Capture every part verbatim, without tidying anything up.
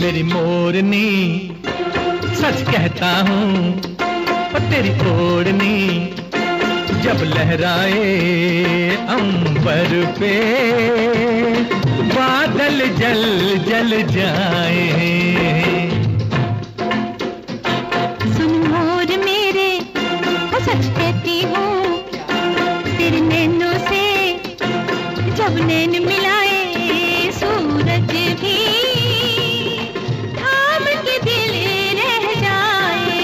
मेरी मोरनी, सच कहता हूँ ओ तेरी ओढ़नी जब लहराए अंबर पे, बादल जल जल जाए। सुन मोर मेरे, मैं सच कहती हूँ, तेरे नैनों से जब नैन मिलाए, सूरज भी थाम के दिल रह जाए।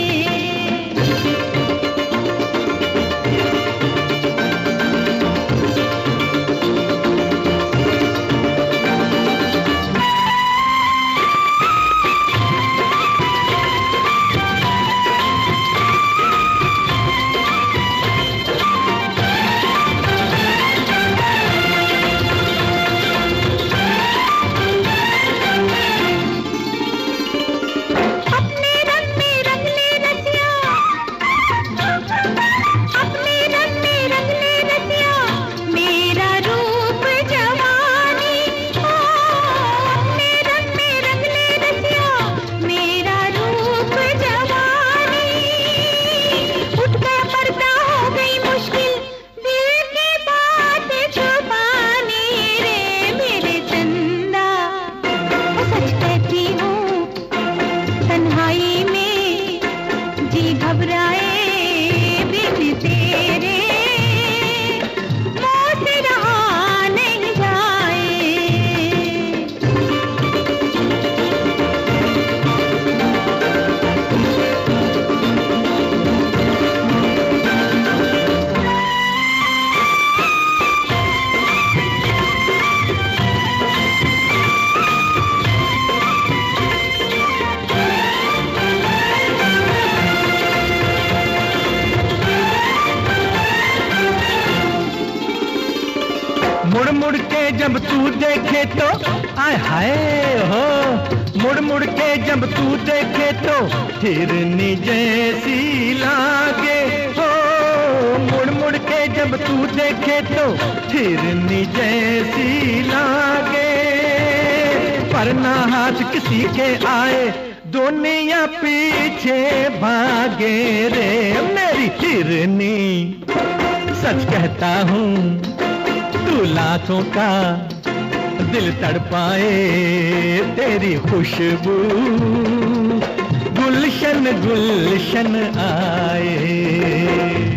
मुड़ मुड़ के जब तू देखे तो आय हाय हो, मुड़ मुड़ के जब तू देखे तो हिरनी जैसी लागे हो, मुड़ मुड़ के जब तू देखे तो हिरनी जैसी लागे। पर ना हाथ किसी के आए, दुनिया पीछे भागे रे मेरी हिरनी, सच कहता हूँ तू लाखों का दिल तड़पाए, तेरी खुशबू गुलशन गुलशन आए।